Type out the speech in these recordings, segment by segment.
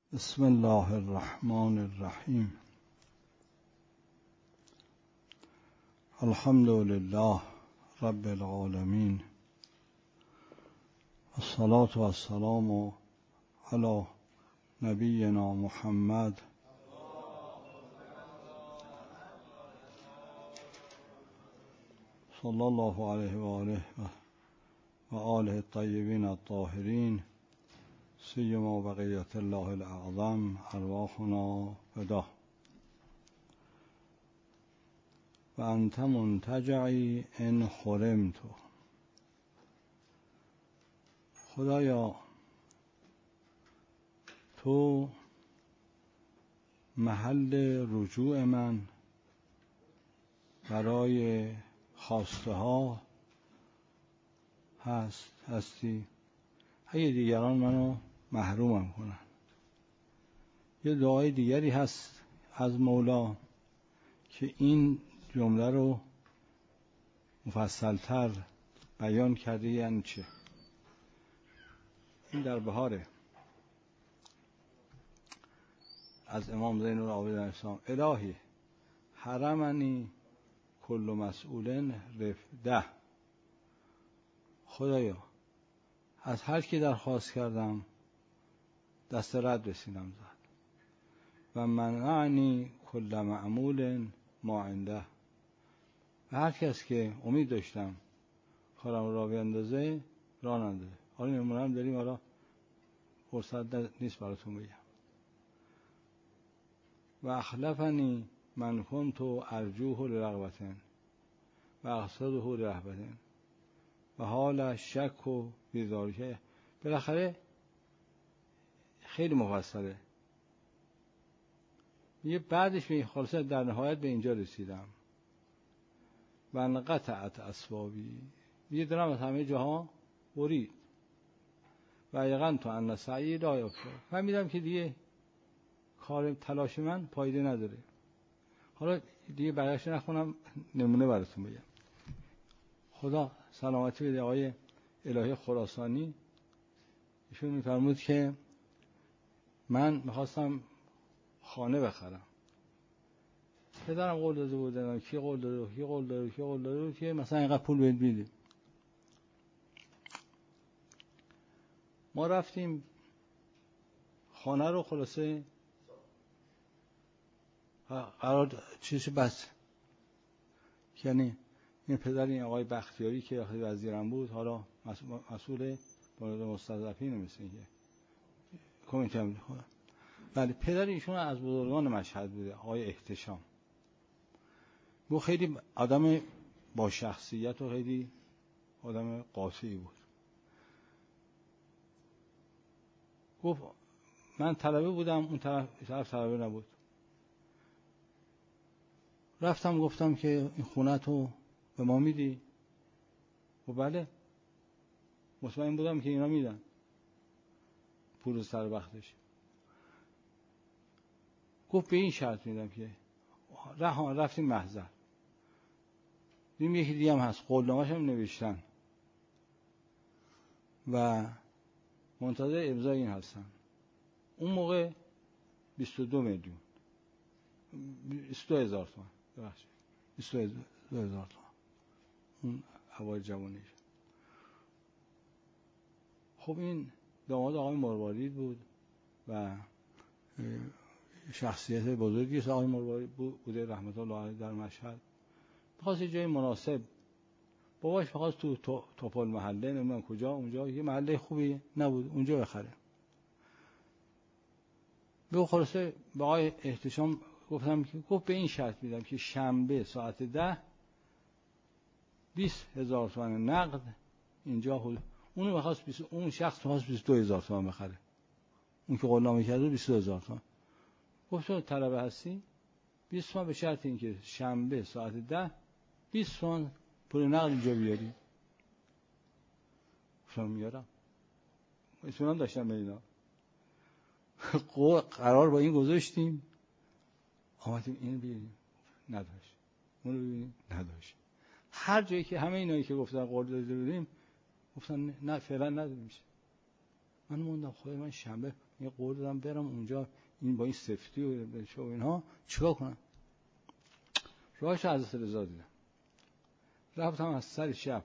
بسم الله الرحمن الرحیم. الحمد لله رب العالمین، الصلاة والسلام علی نبینا محمد صلی الله علیه و آله و آله الطیبین الطاهرین، سیما بقیت الله الاعظم، ارواحنا فداه. و انت منتجعی ان حرمت. خدایا تو محل رجوع من برای خواسته ها هستی اگه دیگران منو محرومم کنن. یه دعای دیگری هست از مولا که این جمله رو مفصلتر بیان کرده. یعنی چه؟ این در بهاره از امام زین العابدین علیه السلام: الهی حرمنی کل مسئول رفده. خدایا از هر کی درخواست کردم دست رد رسیدم زد. و منعنی کل معمول ما عنده. و هر کس که امید داشتم کارم را بیندازه را نندازه. حالا میمونم داریم، حالا فرصت نیست براتون بگم. و اخلفنی من کنت ارجوه لرغبتن و اقصده لرهبتن و حال شک و بیزاری. بالاخره خیلی مفصله. یه بعدش به خلاصه در نهایت به اینجا رسیدم: و انقطعت اسبابی. یه درم از همه جاها برید. و یقن تو ان سعی لا یکفر. فهمیدم که دیگه کار تلاش من فایده نداره. حالا دیگه بقیه‌اش نخونم، نمونه براتون بگم. خدا سلامتی بده آقای الهی خراسانی. ایشون میفرمود که من میخواستم خانه بخرم. پدرم قول داده بودن، کی قول داده که مثلا اینقدر پول بهت میدیم. ما رفتیم خانه رو خلاصه قرار چیزی بس. یعنی این پدر این آقای بختیاری که وزیرم بود، حالا مسئول مورد مستضعفین مثل اینکه کمیته هم خودم. بله، پدر ایشون از بزرگان مشهد بوده، آقای احتشام. او خیلی آدم با شخصیت و خیلی آدم قاطعی بود. گفت من طلبه بودم، اون طرف طلبه نبود. رفتم گفتم که این خونه تو به ما میدی؟ و بله، مطمئن بودم که اینا میدن پول سر وقتش. گفت به این شرط میدم که رفتیم محضر، دیدیم یکی دیگه هم هست، قولنامه‌اش هم نوشتن و منتظر امضای این هستن. اون موقع 22 میلیون 22,000 تومان، ببخشید 22,000 تومان اون اوایل جوانیش. خب این داماد آقای مروارید بود و شخصیت بزرگی است. آقای مروارید بوده رحمت الله علیه در مشهد. می‌خواست جای مناسب، باباش می‌خواست تو توپل محله، نمیدونم کجا، اونجا یه محله خوبی نبود، اونجا بخره. به خلاصه با آقای احتشام گفتم که گفت به این شرط میدم که شنبه ساعت 10 20,000 تومان نقد اینجا اونو می‌خواست اون شخص می‌خواست 22,000 تومان بخره. اون که قولنامه کرده 22,000 تومان. گفت تو طلبه هستی 20 تومان، به شرط اینکه شنبه ساعت 10 20 تومان پول نقد اینجا بیاری. گفتم میارم. اطمینان داشتم به اینا. قرار با این گذاشتیم، آمدیم این بیاریم، نداشت. اون رو ببینیم، نداشت. هر جایی که همه اینایی که گفتن قول داده بودیم گفتن نه فعلا نداره میشه. من موندم خدای من شنبه یه قول دادم برم اونجا این با این سفتی و اینها چیکار کنم. راهش حضرت رضا دیدم، رفتم از سر شب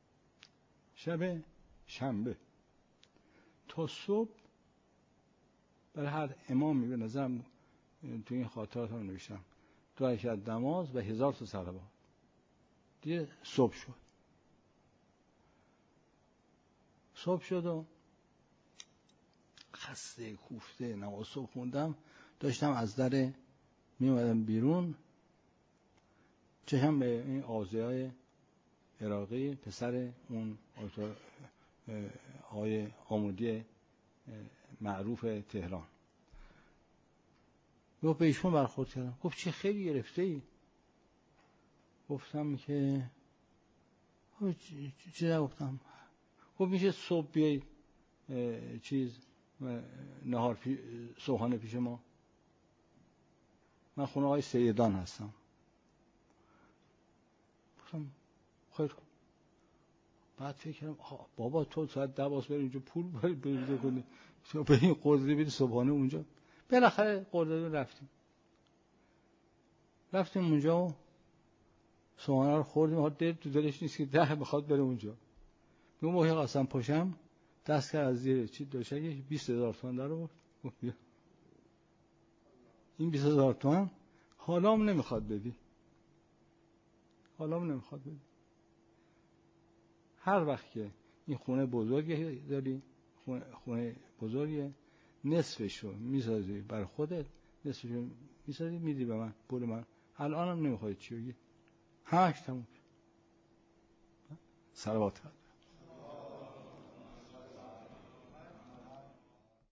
شنبه تا صبح برای هر امامی به نظرم تو این خاطرات هم نوشتم 2 رکعت نماز و 1000 تا صلوات. دیگه صبح شد و خسته کوفته نماز صبح خوندم، داشتم از در می اومدم بیرون، چشم به این آذیای عراقی پسر اون آقای آمودی معروف تهران، گفت به ایشون برخورد کردم، گفت چه خیلی گرفته ای؟ گفتم که چی نگفتم. گفت میشه صبح بیایید نهار صبحانه پیش ما؟ من خونه آقای سیدان هستم. گفتم خیر. بعد فکر کردم بابا تو ساعت 10 بری اونجا پول بریده کنی به این قرضه بری صبحانه اونجا. بالاخره قرضه رفتیم اونجا و صبحانه رو خوردیم. دل تو دلش نیست که 10 بخواد بره اونجا. اون موقع قسم پاشم دست کرد از زیر چی دوشکش 20000 تومان در آورد. این 20000 تومان حالام نمیخواد بدی. هر وقت که این خونه بزرگی داری، خونه بزرگه، نصفشو میسازی برای خودت، نصفشو میسازی میدی به من، پول من. الانم نمیخواد چی بگی، همش تموم. صلوات